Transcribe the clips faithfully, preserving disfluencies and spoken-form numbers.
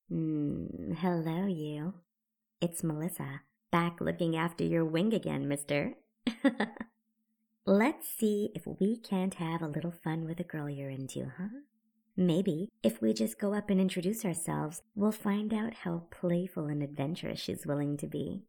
Mm, hello, you. It's Melissa, back looking after your wing again, mister. Let's see if we can't have a little fun with the girl you're into, huh? Maybe if we just go up and introduce ourselves, we'll find out how playful and adventurous she's willing to be.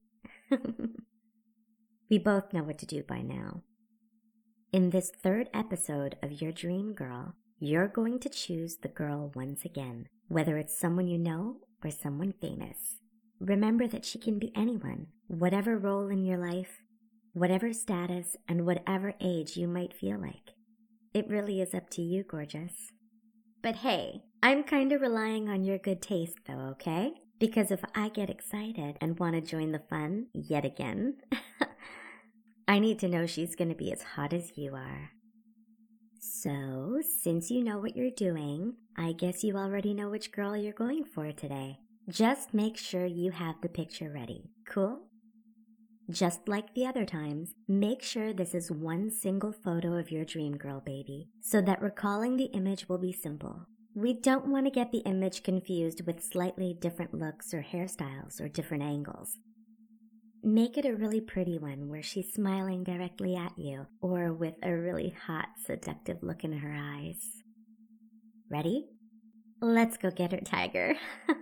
We both know what to do by now. In this third episode of Your Dream Girl, you're going to choose the girl once again, whether it's someone you know or someone famous. Remember that she can be anyone, whatever role in your life, whatever status, and whatever age you might feel like. It really is up to you, gorgeous. But hey, I'm kind of relying on your good taste though, okay? Because if I get excited and want to join the fun yet again, I need to know she's going to be as hot as you are. So, since you know what you're doing, I guess you already know which girl you're going for today. Just make sure you have the picture ready. Cool? Just like the other times, make sure this is one single photo of your dream girl, baby, so that recalling the image will be simple. We don't want to get the image confused with slightly different looks or hairstyles or different angles. Make it a really pretty one where she's smiling directly at you or with a really hot, seductive look in her eyes. Ready? Let's go get her, tiger.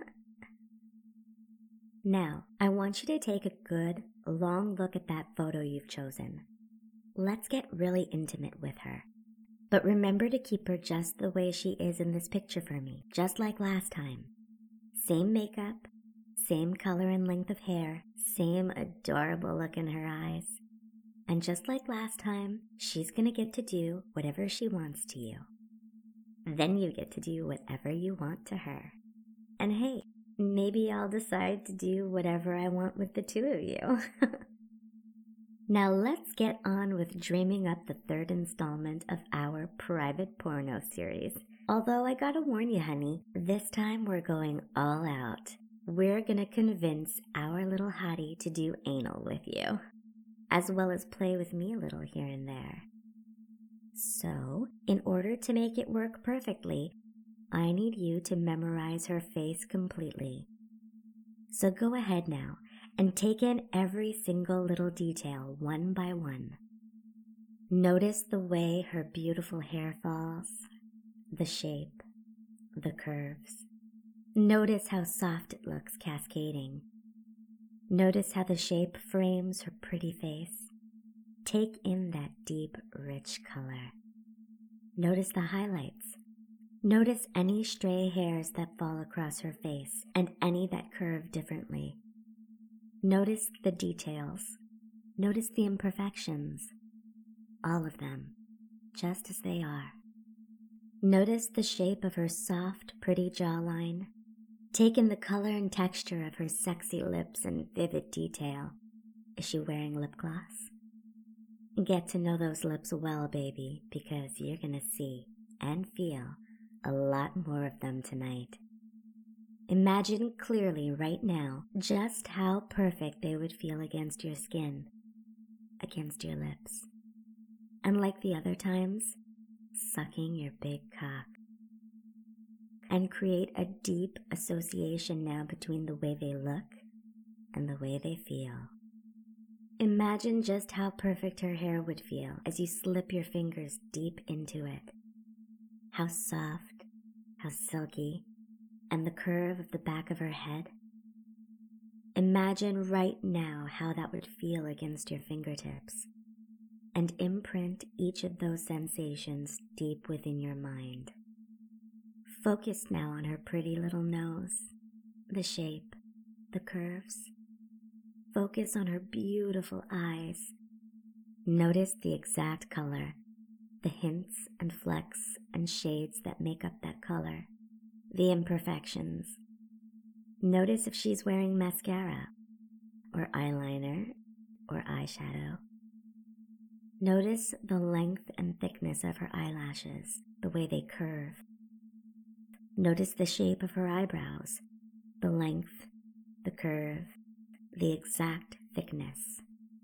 Now, I want you to take a good, long look at that photo you've chosen. Let's get really intimate with her. But remember to keep her just the way she is in this picture for me, just like last time. Same makeup, same color and length of hair, same adorable look in her eyes. And just like last time, she's gonna get to do whatever she wants to you. Then you get to do whatever you want to her. And hey, maybe I'll decide to do whatever I want with the two of you. Now let's get on with dreaming up the third installment of our private porno series. Although I gotta warn you, honey, this time we're going all out. We're gonna convince our little hottie to do anal with you, as well as play with me a little here and there. So, in order to make it work perfectly, I need you to memorize her face completely. So go ahead now and take in every single little detail one by one. Notice the way her beautiful hair falls, the shape, the curves. Notice how soft it looks cascading. Notice how the shape frames her pretty face. Take in that deep, rich color. Notice the highlights. Notice any stray hairs that fall across her face and any that curve differently. Notice the details. Notice the imperfections. All of them, just as they are. Notice the shape of her soft, pretty jawline. Take in the color and texture of her sexy lips and vivid detail. Is she wearing lip gloss? Get to know those lips well, baby, because you're gonna see and feel a lot more of them tonight. Imagine clearly right now just how perfect they would feel against your skin, against your lips. And like the other times, sucking your big cock. And create a deep association now between the way they look and the way they feel. Imagine just how perfect her hair would feel as you slip your fingers deep into it. How soft, how silky, and the curve of the back of her head. Imagine right now how that would feel against your fingertips, and imprint each of those sensations deep within your mind. Focus now on her pretty little nose, the shape, the curves. Focus on her beautiful eyes. Notice the exact color, the hints and flecks and shades that make up that color, the imperfections. Notice if she's wearing mascara, or eyeliner, or eyeshadow. Notice the length and thickness of her eyelashes, the way they curve. Notice the shape of her eyebrows, the length, the curve, the exact thickness.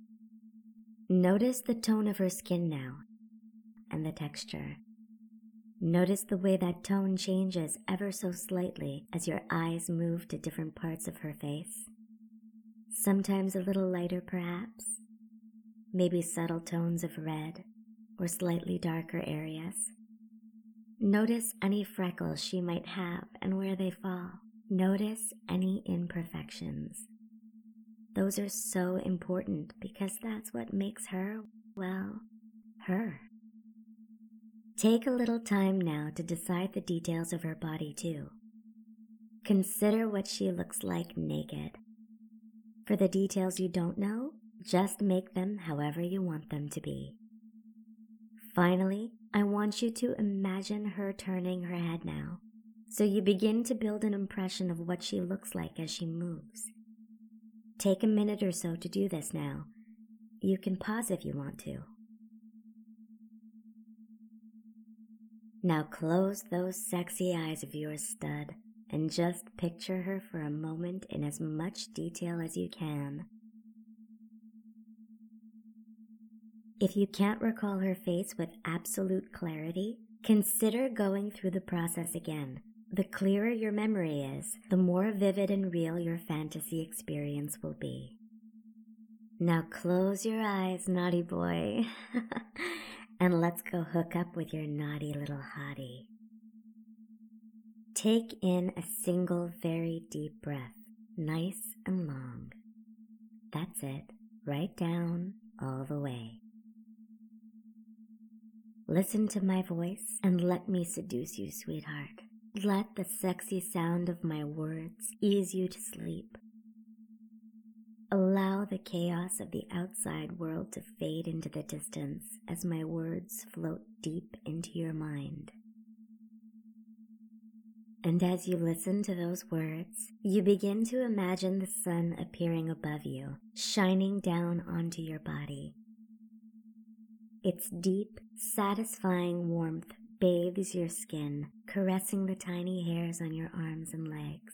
Notice the tone of her skin now, and the texture. Notice the way that tone changes ever so slightly as your eyes move to different parts of her face. Sometimes a little lighter perhaps, maybe subtle tones of red or slightly darker areas. Notice any freckles she might have and where they fall. Notice any imperfections. Those are so important because that's what makes her, well, her. Take a little time now to decide the details of her body too. Consider what she looks like naked. For the details you don't know, just make them however you want them to be. Finally, I want you to imagine her turning her head now, so you begin to build an impression of what she looks like as she moves. Take a minute or so to do this now. You can pause if you want to. Now close those sexy eyes of yours, stud, and just picture her for a moment in as much detail as you can. If you can't recall her face with absolute clarity, consider going through the process again. The clearer your memory is, the more vivid and real your fantasy experience will be. Now close your eyes, naughty boy, and let's go hook up with your naughty little hottie. Take in a single very deep breath, nice and long. That's it, right down, all the way. Listen to my voice and let me seduce you, sweetheart. Let the sexy sound of my words ease you to sleep. Allow the chaos of the outside world to fade into the distance as my words float deep into your mind. And as you listen to those words, you begin to imagine the sun appearing above you, shining down onto your body. Its deep, satisfying warmth bathes your skin, caressing the tiny hairs on your arms and legs.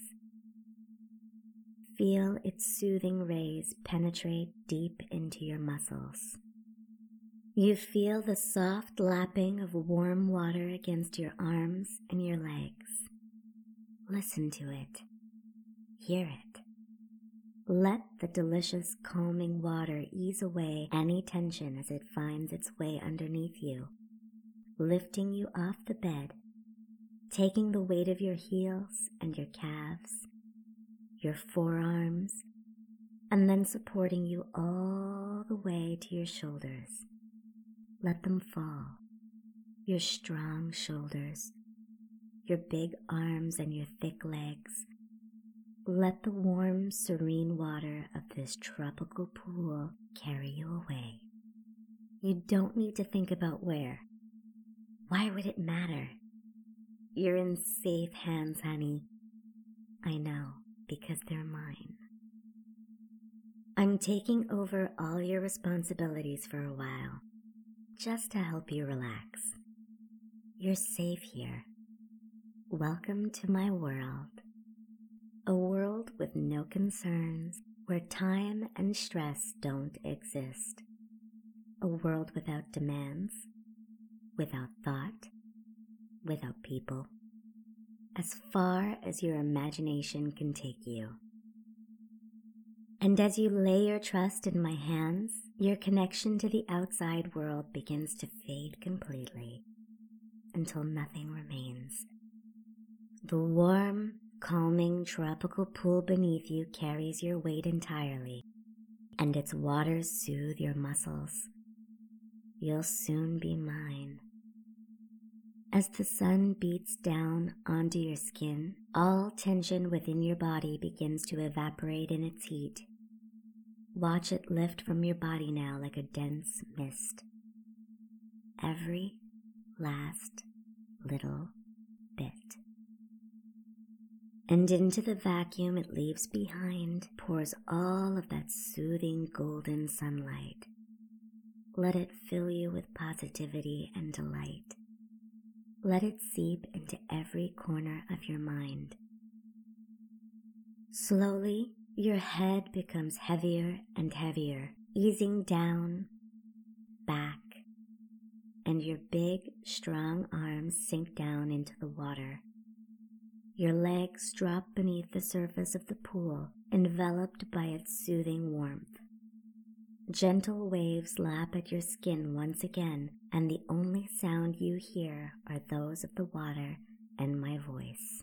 Feel its soothing rays penetrate deep into your muscles. You feel the soft lapping of warm water against your arms and your legs. Listen to it. Hear it. Let the delicious, calming water ease away any tension as it finds its way underneath you, lifting you off the bed, taking the weight of your heels and your calves, your forearms, and then supporting you all the way to your shoulders. Let them fall. Your strong shoulders, your big arms and your thick legs. Let the warm, serene water of this tropical pool carry you away. You don't need to think about where. Why would it matter? You're in safe hands, honey. I know, because they're mine. I'm taking over all your responsibilities for a while, just to help you relax. You're safe here. Welcome to my world. A world with no concerns, where time and stress don't exist. A world without demands, without thought, without people. As far as your imagination can take you. And as you lay your trust in my hands, your connection to the outside world begins to fade completely, until nothing remains. The warm, calming tropical pool beneath you carries your weight entirely, and its waters soothe your muscles. You'll soon be mine. As the sun beats down onto your skin, all tension within your body begins to evaporate in its heat. Watch it lift from your body now like a dense mist. Every last little bit. And into the vacuum it leaves behind pours all of that soothing golden sunlight. Let it fill you with positivity and delight. Let it seep into every corner of your mind. Slowly, your head becomes heavier and heavier, easing down, back, and your big, strong arms sink down into the water. Your legs drop beneath the surface of the pool, enveloped by its soothing warmth. Gentle waves lap at your skin once again, and the only sound you hear are those of the water and my voice.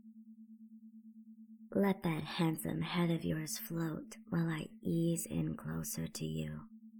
Let that handsome head of yours float while I ease in closer to you.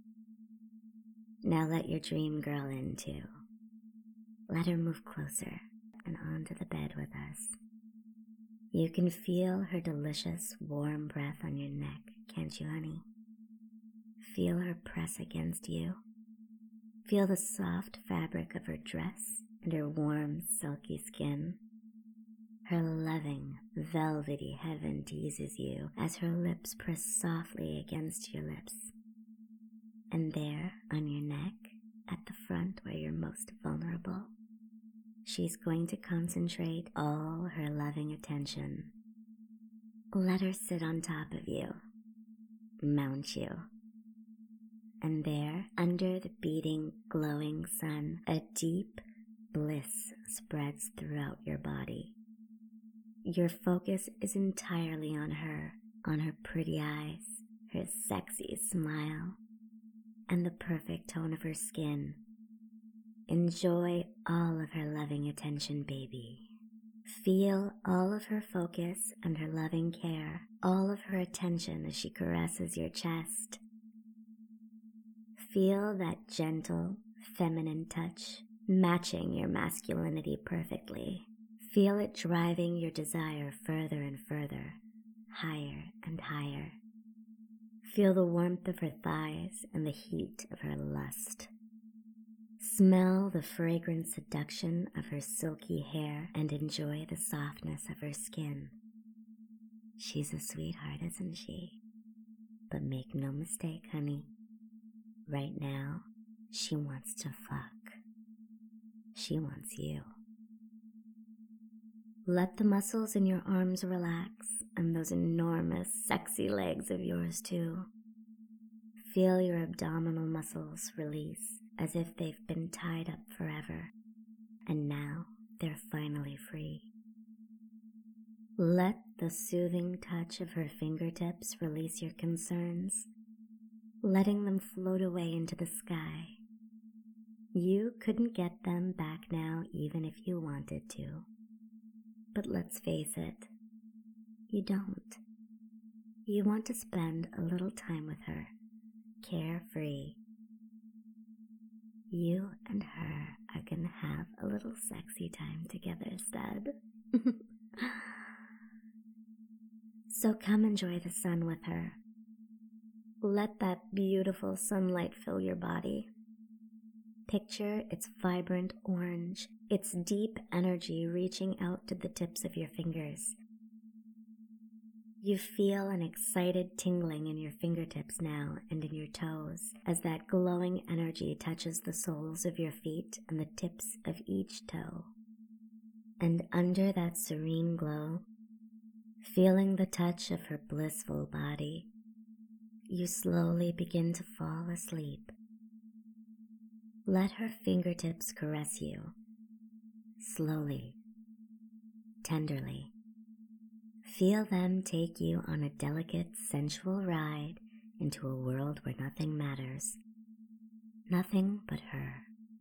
Now let your dream girl in too. Let her move closer and onto the bed with us. You can feel her delicious, warm breath on your neck, can't you, honey? Feel her press against you. Feel the soft fabric of her dress and her warm, silky skin. Her loving, velvety heaven teases you as her lips press softly against your lips. And there, on your neck, at the front where you're most vulnerable, she's going to concentrate all her loving attention. Let her sit on top of you, mount you. And there, under the beating, glowing sun, a deep bliss spreads throughout your body. Your focus is entirely on her, on her pretty eyes, her sexy smile, and the perfect tone of her skin. Enjoy all of her loving attention, baby. Feel all of her focus and her loving care, all of her attention as she caresses your chest. Feel that gentle, feminine touch, matching your masculinity perfectly. Feel it driving your desire further and further, higher and higher. Feel the warmth of her thighs and the heat of her lust. Smell the fragrant seduction of her silky hair and enjoy the softness of her skin. She's a sweetheart, isn't she? But make no mistake, honey. Right now, she wants to fuck. She wants you. Let the muscles in your arms relax, and those enormous, sexy legs of yours too. Feel your abdominal muscles release as if they've been tied up forever, and now they're finally free. Let the soothing touch of her fingertips release your concerns, letting them float away into the sky. You couldn't get them back now even if you wanted to. But let's face it, you don't. You want to spend a little time with her, carefree. You and her are gonna have a little sexy time together, stud. So come enjoy the sun with her. Let that beautiful sunlight fill your body. Picture its vibrant orange, its deep energy reaching out to the tips of your fingers. You feel an excited tingling in your fingertips now and in your toes as that glowing energy touches the soles of your feet and the tips of each toe. And under that serene glow, feeling the touch of her blissful body, you slowly begin to fall asleep. Let her fingertips caress you, slowly, tenderly. Feel them take you on a delicate, sensual ride into a world where nothing matters, nothing but her.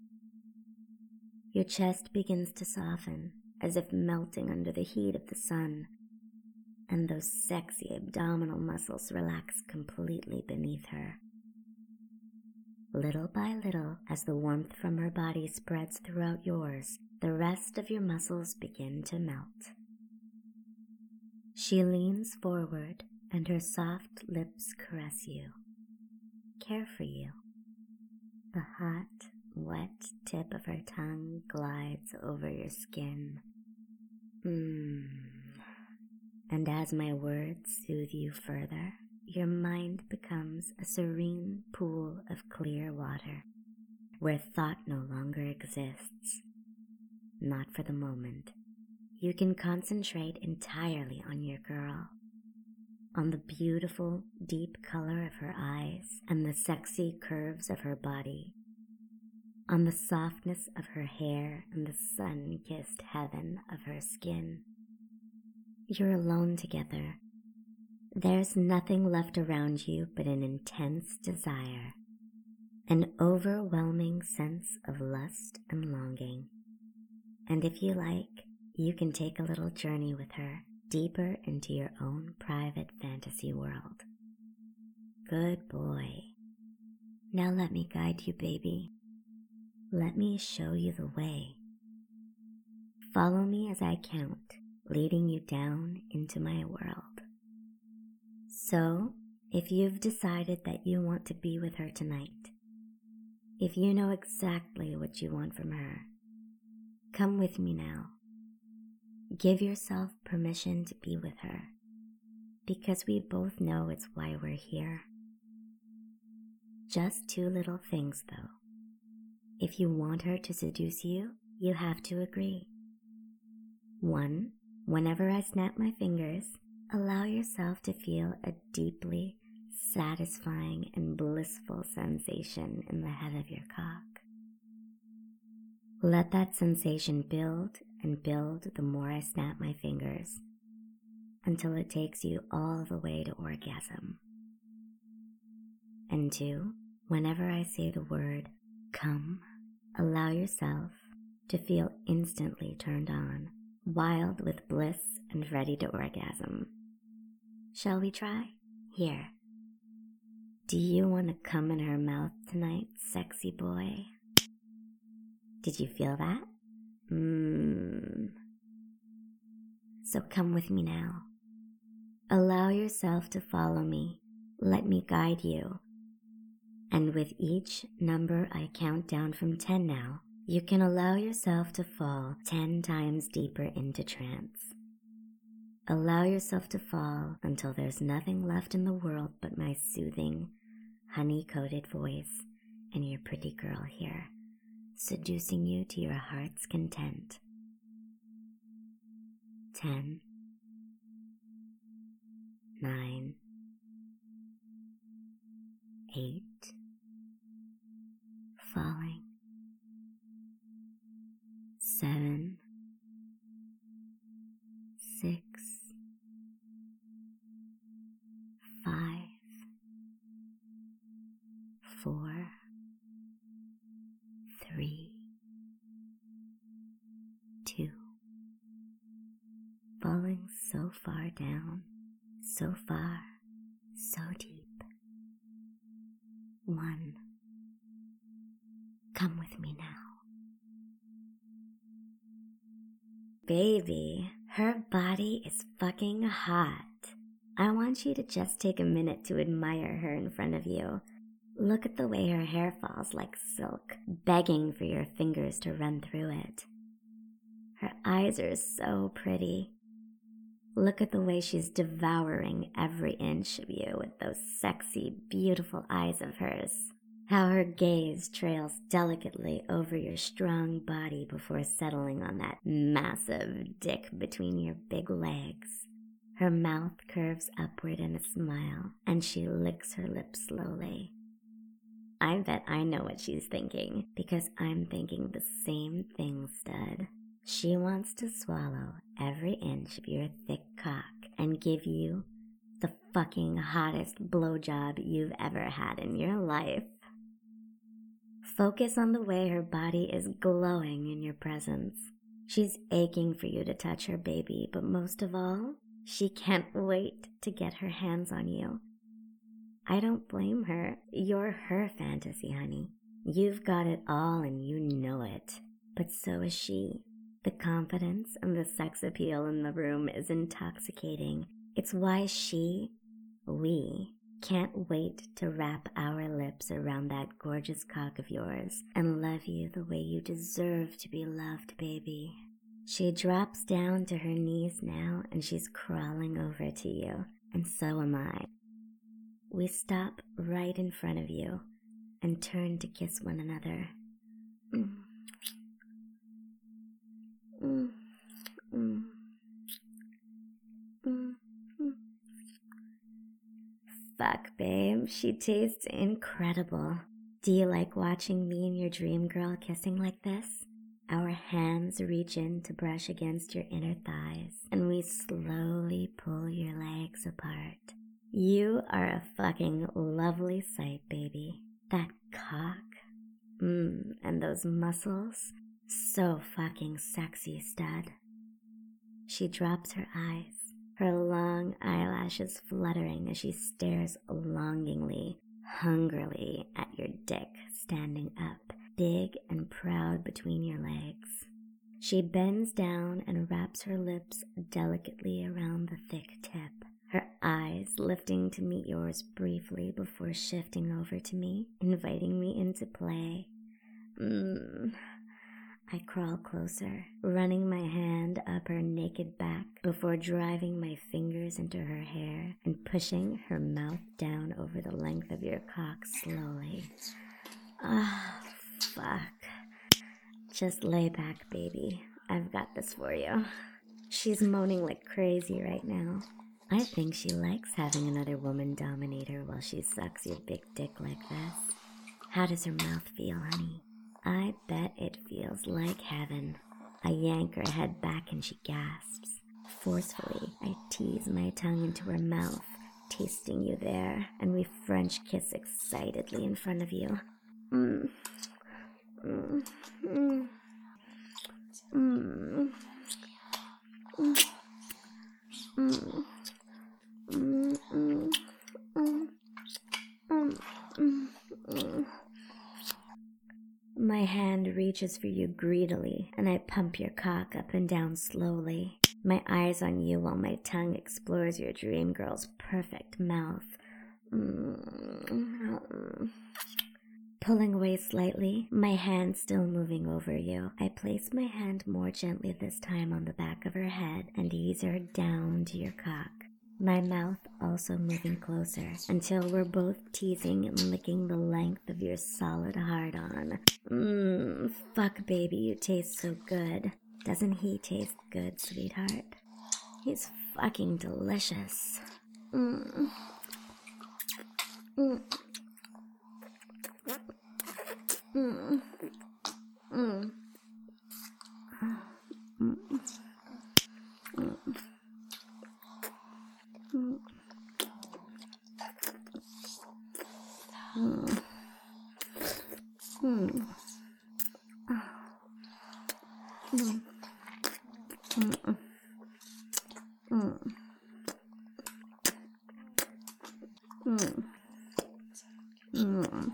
Your chest begins to soften, as if melting under the heat of the sun, and those sexy abdominal muscles relax completely beneath her. Little by little, as the warmth from her body spreads throughout yours, the rest of your muscles begin to melt. She leans forward, and her soft lips caress you, care for you. The hot, wet tip of her tongue glides over your skin. Mmm. And as my words soothe you further, your mind becomes a serene pool of clear water, where thought no longer exists. Not for the moment. You can concentrate entirely on your girl, on the beautiful, deep color of her eyes and the sexy curves of her body. on the softness of her hair and the sun-kissed heaven of her skin. You're alone together. There's nothing left around you but an intense desire, an overwhelming sense of lust and longing. And if you like, you can take a little journey with her deeper into your own private fantasy world. Good boy. Now let me guide you, baby. Let me show you the way. Follow me as I count, leading you down into my world. So, if you've decided that you want to be with her tonight, if you know exactly what you want from her, come with me now. Give yourself permission to be with her, because we both know it's why we're here. Just two little things, though. If you want her to seduce you, you have to agree. One, whenever I snap my fingers, allow yourself to feel a deeply satisfying and blissful sensation in the head of your cock. Let that sensation build and build the more I snap my fingers, until it takes you all the way to orgasm. And two, whenever I say the word come, allow yourself to feel instantly turned on, wild with bliss and ready to orgasm. Shall we try? Here. Do you want to come in her mouth tonight, sexy boy? Did you feel that? Mmm. So come with me now. Allow yourself to follow me. Let me guide you. And with each number I count down from ten now, you can allow yourself to fall ten times deeper into trance. Allow yourself to fall until there's nothing left in the world but my soothing, honey-coated voice and your pretty girl here, seducing you to your heart's content. Ten, nine, eight, falling, seven, six, five, four, three, two, falling so far down, so far, so deep. One. Come with me now. Baby, her body is fucking hot. I want you to just take a minute to admire her in front of you. Look at the way her hair falls like silk, begging for your fingers to run through it. Her eyes are so pretty. Look at the way she's devouring every inch of you with those sexy, beautiful eyes of hers. How her gaze trails delicately over your strong body before settling on that massive dick between your big legs. Her mouth curves upward in a smile, and she licks her lips slowly. I bet I know what she's thinking, because I'm thinking the same thing, stud. She wants to swallow every inch of your thick cock and give you the fucking hottest blowjob you've ever had in your life. Focus on the way her body is glowing in your presence. She's aching for you to touch her, baby, but most of all, she can't wait to get her hands on you. I don't blame her. You're her fantasy, honey. You've got it all and you know it. But so is she. The confidence and the sex appeal in the room is intoxicating. It's why she, we, can't wait to wrap our lips around that gorgeous cock of yours and love you the way you deserve to be loved, baby. She drops down to her knees now and she's crawling over to you, and so am I. We stop right in front of you and turn to kiss one another. Mm. Mm. Mm. Mm. Fuck, babe, she tastes incredible. Do you like watching me and your dream girl kissing like this? Our hands reach in to brush against your inner thighs, and we slowly pull your legs apart. You are a fucking lovely sight, baby. That cock. Mmm, and those muscles. So fucking sexy, stud. She drops her eyes, her long eyelashes fluttering as she stares longingly, hungrily at your dick standing up, big and proud between your legs. She bends down and wraps her lips delicately around the thick tip, her eyes lifting to meet yours briefly before shifting over to me, inviting me into play. Mmm. I crawl closer, running my hand up her naked back before driving my fingers into her hair and pushing her mouth down over the length of your cock slowly. Ah, fuck. Just lay back, baby. I've got this for you. She's moaning like crazy right now. I think she likes having another woman dominate her while she sucks your big dick like this. How does her mouth feel, honey? I bet it feels like heaven. I yank her head back and she gasps. Forcefully, I tease my tongue into her mouth, tasting you there, and we French kiss excitedly in front of you. Mm. Mm. Mm. Mm. Mm. Mm. Mm. Mm. Mm. Mm. Mm. Mm. My hand reaches for you greedily, and I pump your cock up and down slowly, my eyes on you while my tongue explores your dream girl's perfect mouth. Mm. Pulling away slightly, my hand still moving over you, I place my hand more gently this time on the back of her head and ease her down to your cock. My mouth also moving closer until we're both teasing and licking the length of your solid hard-on. Mmm, fuck baby, you taste so good. Doesn't he taste good, sweetheart? He's fucking delicious. Mmm. Mmm. Mmm. Mmm. Mmm. Mmm. Mm. Mm. Mm. Mm. Mm. Mm. Mm. Mm.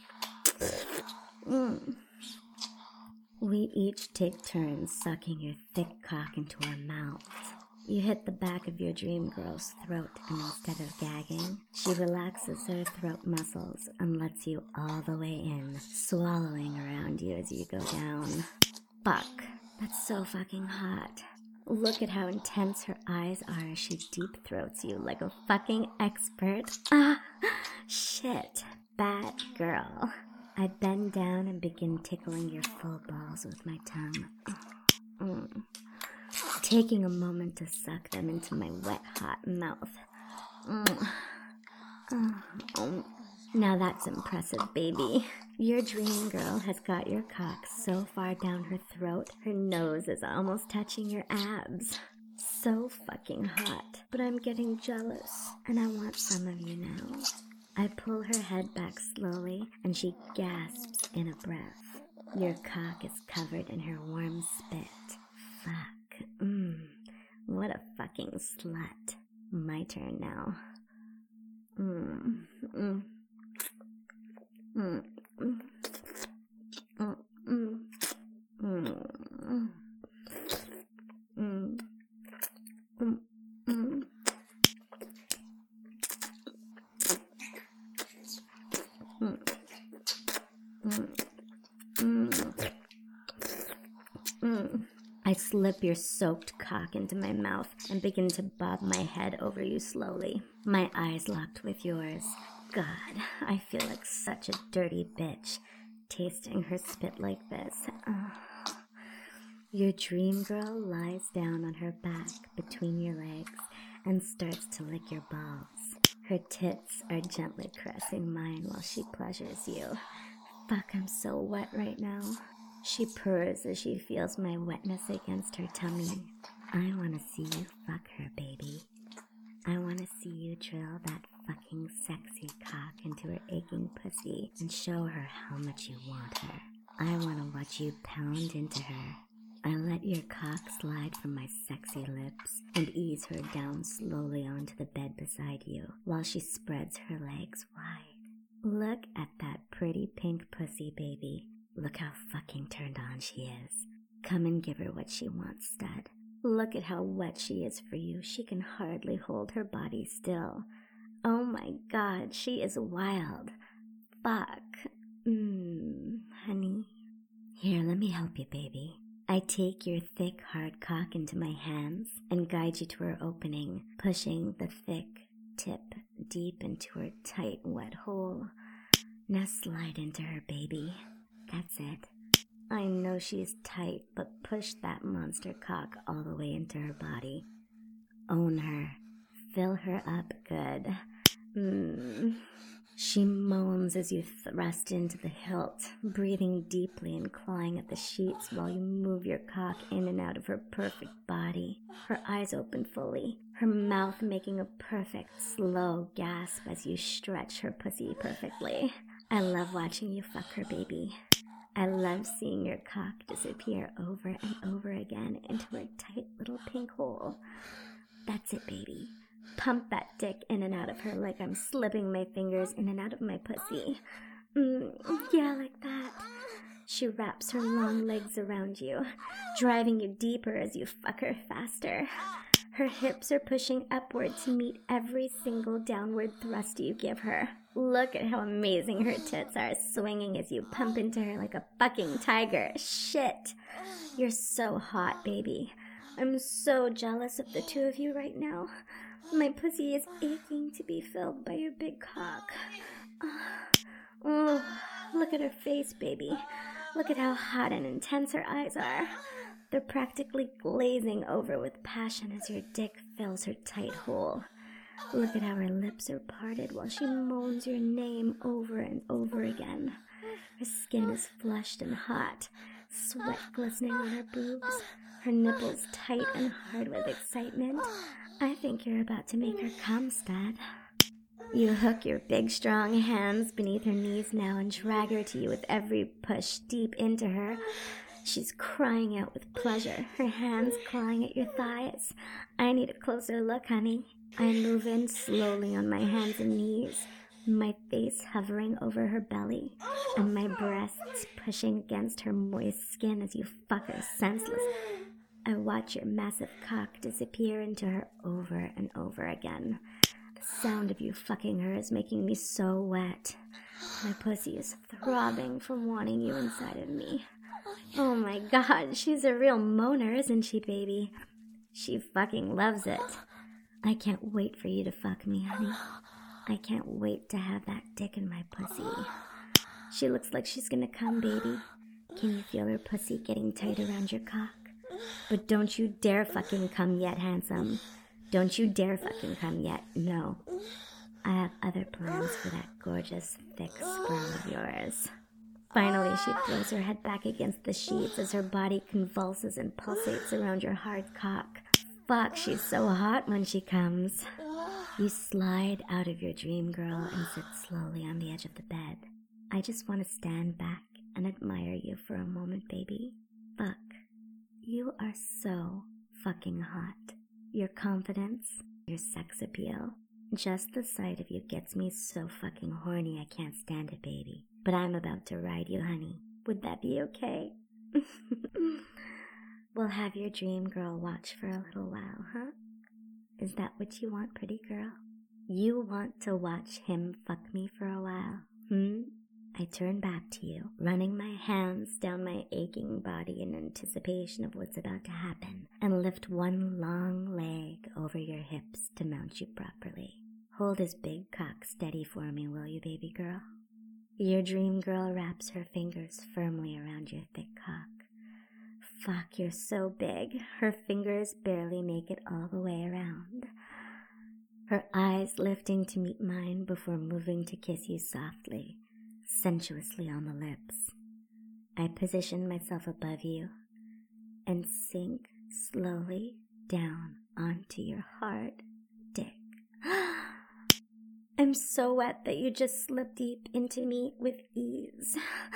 Mm. We each take turns sucking your thick cock into our mouths. You hit the back of your dream girl's throat, and instead of gagging, she relaxes her throat muscles and lets you all the way in, swallowing around you as you go down. Fuck, that's so fucking hot. Look at how intense her eyes are as she deep throats you like a fucking expert. Ah, shit, bad girl. I bend down and begin tickling your full balls with my tongue. Mm. Taking a moment to suck them into my wet, hot mouth. Mm. Oh. Now that's impressive, baby. Your dream girl has got your cock so far down her throat, her nose is almost touching your abs. So fucking hot, but I'm getting jealous, and I want some of you now. I pull her head back slowly, and she gasps in a breath. Your cock is covered in her warm spit. Fuck. Mmm. What a fucking slut. My turn now. Mmm. Mmm. Mmm. Mmm. Mmm. Mmm. Mmm. Mmm. Mmm. Mmm. Mm. I slip your soaked cock into my mouth and begin to bob my head over you slowly, my eyes locked with yours. God, I feel like such a dirty bitch, tasting her spit like this. Oh. Your dream girl lies down on her back between your legs and starts to lick your balls. Her tits are gently caressing mine while she pleasures you. Fuck, I'm so wet right now. She purrs as she feels my wetness against her tummy. I want to see you fuck her, baby. I want to see you drill that fucking sexy cock into her aching pussy and show her how much you want her. I want to watch you pound into her. I let your cock slide from my sexy lips and ease her down slowly onto the bed beside you while she spreads her legs wide. Look at that pretty pink pussy, baby. Look how fucking turned on she is. Come and give her what she wants, stud. Look at how wet she is for you. She can hardly hold her body still. Oh my god, she is wild. Fuck. Mmm, honey. Here, let me help you, baby. I take your thick, hard cock into my hands and guide you to her opening, pushing the thick tip deep into her tight, wet hole. Now slide into her, baby. That's it. I know she's tight, but push that monster cock all the way into her body. Own her. Fill her up good. Mmm. She moans as you thrust into the hilt, breathing deeply and clawing at the sheets while you move your cock in and out of her perfect body, her eyes open fully, her mouth making a perfect, slow gasp as you stretch her pussy perfectly. I love watching you fuck her, baby. I love seeing your cock disappear over and over again into her tight little pink hole. That's it, baby. Pump that dick in and out of her like I'm slipping my fingers in and out of my pussy. Mm, yeah, like that. She wraps her long legs around you, driving you deeper as you fuck her faster. Her hips are pushing upward to meet every single downward thrust you give her. Look at how amazing her tits are swinging as you pump into her like a fucking tiger. Shit. You're so hot, baby. I'm so jealous of the two of you right now. My pussy is aching to be filled by your big cock. Oh, look at her face, baby. Look at how hot and intense her eyes are. They're practically glazing over with passion as your dick fills her tight hole. Look at how her lips are parted while she moans your name over and over again. Her skin is flushed and hot, sweat glistening on her boobs, her nipples tight and hard with excitement. I think you're about to make her come, stud. You hook your big, strong hands beneath her knees now and drag her to you with every push deep into her. She's crying out with pleasure, her hands clawing at your thighs. I need a closer look, honey. I move in slowly on my hands and knees, my face hovering over her belly, and my breasts pushing against her moist skin as you fuck her senseless. I watch your massive cock disappear into her over and over again. The sound of you fucking her is making me so wet. My pussy is throbbing from wanting you inside of me. Oh my god, she's a real moaner, isn't she, baby? She fucking loves it. I can't wait for you to fuck me, honey. I can't wait to have that dick in my pussy. She looks like she's gonna come, baby. Can you feel her pussy getting tight around your cock? But don't you dare fucking come yet, handsome. Don't you dare fucking come yet. No. I have other plans for that gorgeous, thick sperm of yours. Finally, she throws her head back against the sheets as her body convulses and pulsates around your hard cock. Fuck, she's so hot when she comes. You slide out of your dream girl and sit slowly on the edge of the bed. I just want to stand back and admire you for a moment, baby. Fuck. You are so fucking hot. Your confidence, your sex appeal. Just the sight of you gets me so fucking horny I can't stand it, baby. But I'm about to ride you, honey. Would that be okay? We'll have your dream girl watch for a little while, huh? Is that what you want, pretty girl? You want to watch him fuck me for a while, hmm? I turn back to you, running my hands down my aching body in anticipation of what's about to happen, and lift one long leg over your hips to mount you properly. Hold his big cock steady for me, will you, baby girl? Your dream girl wraps her fingers firmly around your thick cock. Fuck, you're so big. Her fingers barely make it all the way around. Her eyes lifting to meet mine before moving to kiss you softly. sensuously on the lips. I position myself above you and sink slowly down onto your hard dick. I'm so wet that you just slip deep into me with ease.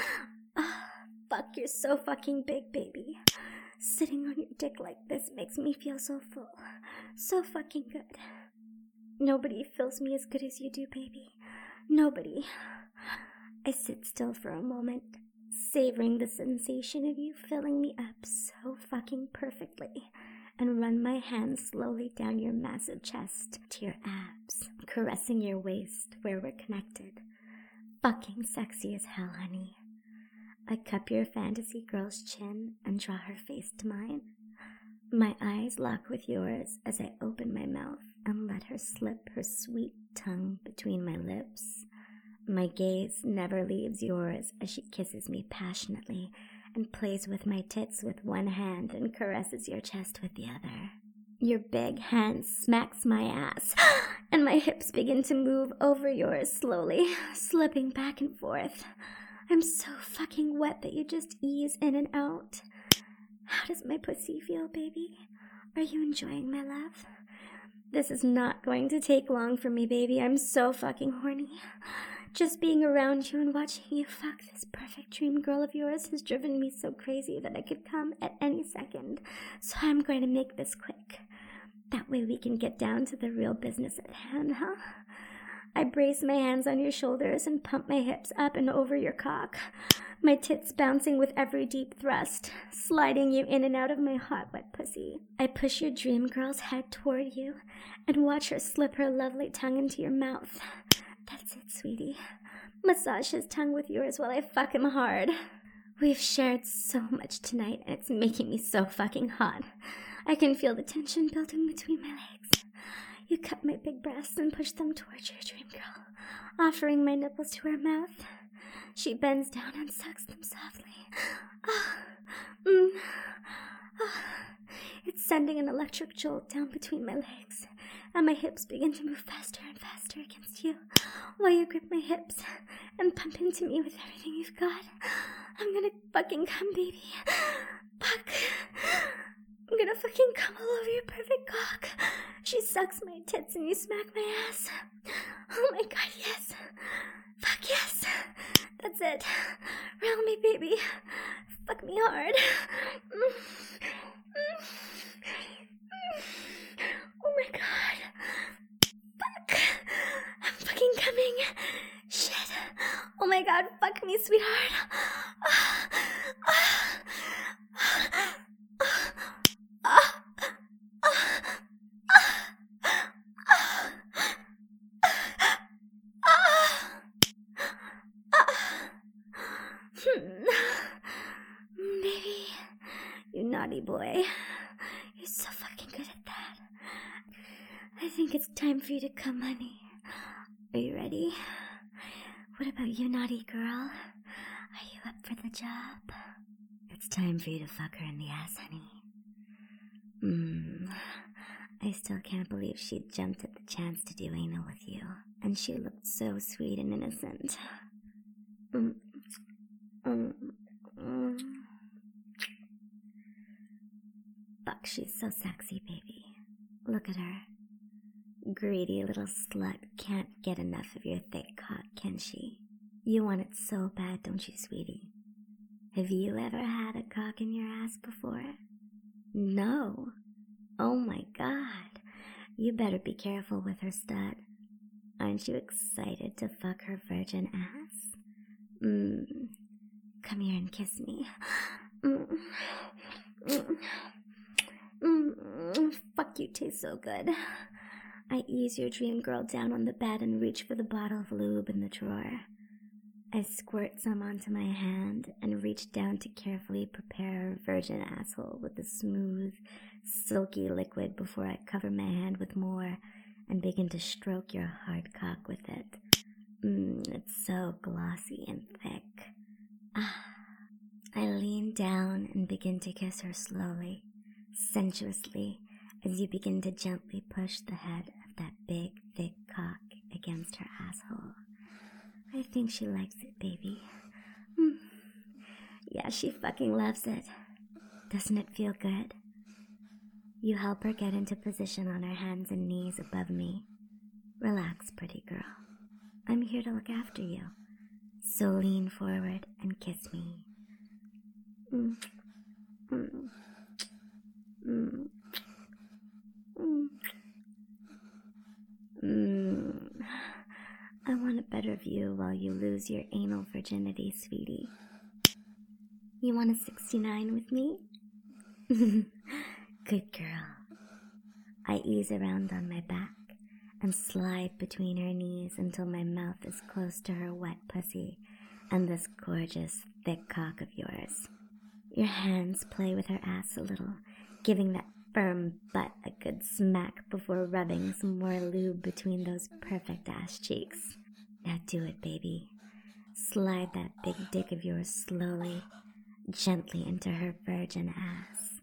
Fuck, you're so fucking big, baby. Sitting on your dick like this makes me feel so full. So fucking good. Nobody feels me as good as you do, baby. Nobody. I sit still for a moment, savoring the sensation of you filling me up so fucking perfectly, and run my hands slowly down your massive chest to your abs, caressing your waist where we're connected. Fucking sexy as hell, honey. I cup your fantasy girl's chin and draw her face to mine. My eyes lock with yours as I open my mouth and let her slip her sweet tongue between my lips. My gaze never leaves yours as she kisses me passionately and plays with my tits with one hand and caresses your chest with the other. Your big hand smacks my ass, and my hips begin to move over yours slowly, slipping back and forth. I'm so fucking wet that you just ease in and out. How does my pussy feel, baby? Are you enjoying my love? This is not going to take long for me, baby. I'm so fucking horny. Just being around you and watching you fuck this perfect dream girl of yours has driven me so crazy that I could come at any second. So I'm going to make this quick. That way we can get down to the real business at hand, huh? I brace my hands on your shoulders and pump my hips up and over your cock, my tits bouncing with every deep thrust, sliding you in and out of my hot, wet pussy. I push your dream girl's head toward you and watch her slip her lovely tongue into your mouth. That's it, sweetie. Massage his tongue with yours while I fuck him hard. We've shared so much tonight, and it's making me so fucking hot. I can feel the tension building between my legs. You cup my big breasts and push them towards your dream girl, offering my nipples to her mouth. She bends down and sucks them softly. Ah, mm, ah. It's sending an electric jolt down between my legs, and my hips begin to move faster and faster against you, while you grip my hips and pump into me with everything you've got. I'm gonna fucking come, baby. Fuck. I'm gonna fucking come all over your perfect cock. She sucks my tits and you smack my ass. Oh my god, yes. Fuck yes. That's it. Round me, baby. Fuck me hard. Oh my god. Fuck. I'm fucking coming. Shit. Oh my god, fuck me, sweetheart. Baby, you naughty boy. You're so fucking good at that. I think it's time for you to come, honey. Are you ready? What about you, naughty girl? Are you up for the job? It's time for you to fuck her in the ass, honey. Mmm. I still can't believe she jumped at the chance to do anal with you. And she looked so sweet and innocent. Mm. Mm. Mm. Fuck, she's so sexy, baby. Look at her. Greedy little slut can't get enough of your thick cock, can she? You want it so bad, don't you, sweetie? Have you ever had a cock in your ass before? No. Oh my god. You better be careful with her, stud. Aren't you excited to fuck her virgin ass? Mmm. Come here and kiss me. Mm. Mm. Mm. Fuck, you taste so good. I ease your dream girl down on the bed and reach for the bottle of lube in the drawer. I squirt some onto my hand and reach down to carefully prepare her virgin asshole with the smooth, silky liquid before I cover my hand with more and begin to stroke your hard cock with it. Mmm, it's so glossy and thick. Ah. I lean down and begin to kiss her slowly, sensuously, as you begin to gently push the head of that big, thick cock against her asshole. I think she likes it, baby. Mm. Yeah, she fucking loves it. Doesn't it feel good? You help her get into position on her hands and knees above me. Relax, pretty girl. I'm here to look after you. So lean forward and kiss me. Mm. Mm. Mm. Mm. Mm. I want a better view while you lose your anal virginity, sweetie. You want a sixty-nine with me? Good girl. I ease around on my back and slide between her knees until my mouth is close to her wet pussy and this gorgeous, thick cock of yours. Your hands play with her ass a little, giving that firm butt a good smack before rubbing some more lube between those perfect ass cheeks. Now do it, baby. Slide that big dick of yours slowly, gently into her virgin ass.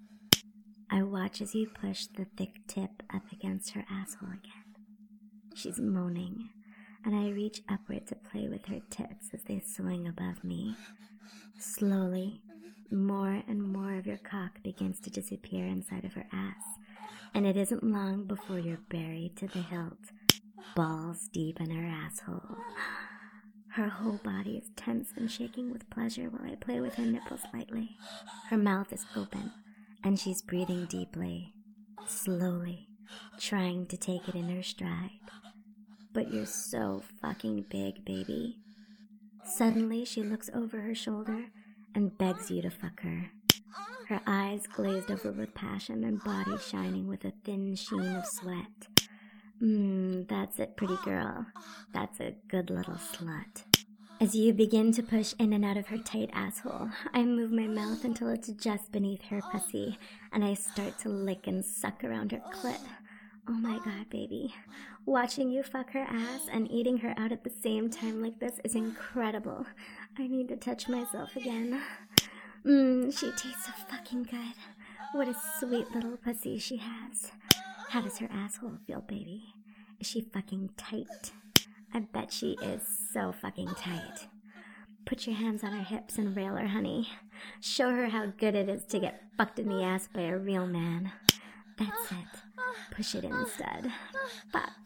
I watch as you push the thick tip up against her asshole again. She's moaning, and I reach upward to play with her tits as they swing above me. Slowly, more and more of your cock begins to disappear inside of her ass, and it isn't long before you're buried to the hilt, balls deep in her asshole. Her whole body is tense and shaking with pleasure while I play with her nipples lightly. Her mouth is open, and she's breathing deeply, slowly, trying to take it in her stride. But you're so fucking big, baby. Suddenly, she looks over her shoulder and begs you to fuck her. Her eyes glazed over with passion and body shining with a thin sheen of sweat. Mmm, that's it, pretty girl. That's a good little slut. As you begin to push in and out of her tight asshole, I move my mouth until it's just beneath her pussy, and I start to lick and suck around her clit. Oh my god, baby. Watching you fuck her ass and eating her out at the same time like this is incredible. I need to touch myself again. Mmm, she tastes so fucking good. What a sweet little pussy she has. How does her asshole feel, baby? Is she fucking tight? I bet she is so fucking tight. Put your hands on her hips and rail her, honey. Show her how good it is to get fucked in the ass by a real man. That's it. Push it in, stud. Fuck.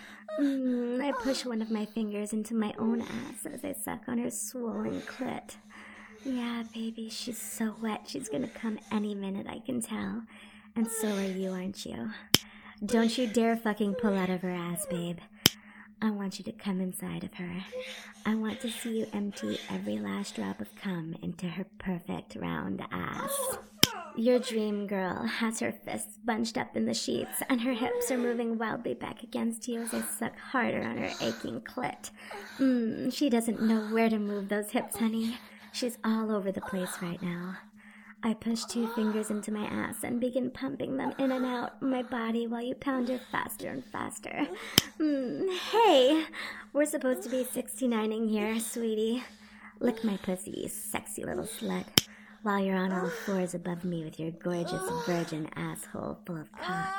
Mm, I push one of my fingers into my own ass as I suck on her swollen clit. Yeah, baby, she's so wet. She's gonna come any minute, I can tell. And so are you, aren't you? Don't you dare fucking pull out of her ass, babe. I want you to come inside of her. I want to see you empty every last drop of cum into her perfect round ass. Your dream girl has her fists bunched up in the sheets, and her hips are moving wildly back against you as I suck harder on her aching clit. Mmm, she doesn't know where to move those hips, honey. She's all over the place right now. I push two fingers into my ass and begin pumping them in and out my body while you pound her faster and faster. Mm, hey, we're supposed to be sixty-nining here, sweetie. Lick my pussy, you sexy little slut, while you're on all fours above me with your gorgeous virgin asshole full of cock.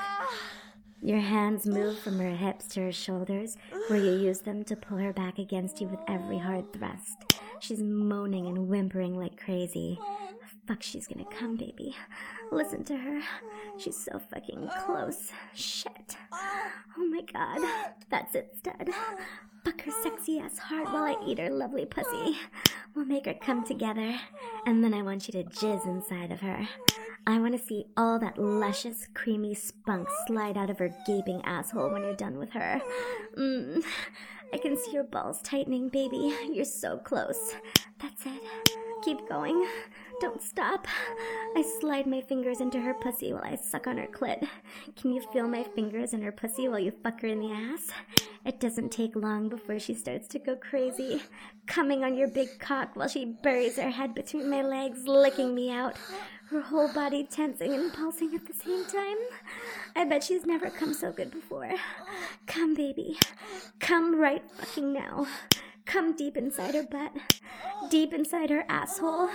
Your hands move from her hips to her shoulders, where you use them to pull her back against you with every hard thrust. She's moaning and whimpering like crazy. Fuck, she's gonna come, baby. Listen to her. She's so fucking close. Shit. Oh my god. That's it, stud. Fuck her sexy ass hard while I eat her lovely pussy. We'll make her come together, and then I want you to jizz inside of her. I want to see all that luscious, creamy spunk slide out of her gaping asshole when you're done with her. Mmm. I can see your balls tightening, baby. You're so close. That's it. Keep going. Don't stop. I slide my fingers into her pussy while I suck on her clit. Can you feel my fingers in her pussy while you fuck her in the ass? It doesn't take long before she starts to go crazy, coming on your big cock while she buries her head between my legs, licking me out, her whole body tensing and pulsing at the same time. I bet she's never come so good before. Come, baby. Come right fucking now. Come deep inside her butt, deep inside her asshole.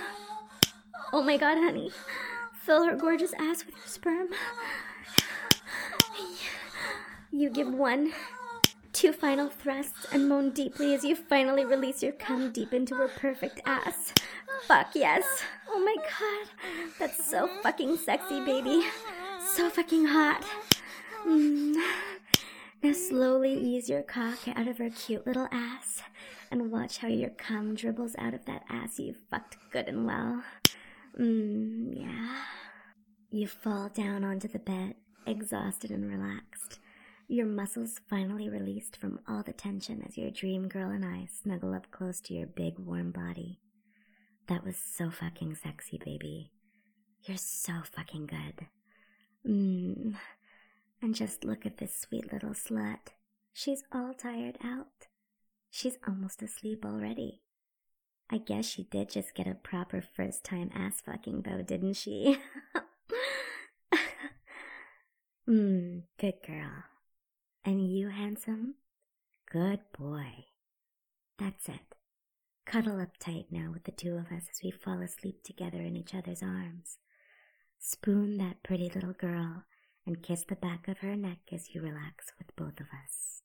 Oh my god, honey. Fill her gorgeous ass with your sperm. You give one, two final thrusts and moan deeply as you finally release your cum deep into her perfect ass. Fuck yes. Oh my god. That's so fucking sexy, baby. So fucking hot. Mm. Now slowly ease your cock out of her cute little ass and watch how your cum dribbles out of that ass you fucked good and well. Mmm, yeah. You fall down onto the bed, exhausted and relaxed. Your muscles finally released from all the tension as your dream girl and I snuggle up close to your big warm body. That was so fucking sexy, baby. You're so fucking good. Mmm. And just look at this sweet little slut. She's all tired out. She's almost asleep already. I guess she did just get a proper first time ass fucking though, didn't she? Mmm, good girl. And you, handsome? Good boy. That's it. Cuddle up tight now with the two of us as we fall asleep together in each other's arms. Spoon that pretty little girl and kiss the back of her neck as you relax with both of us.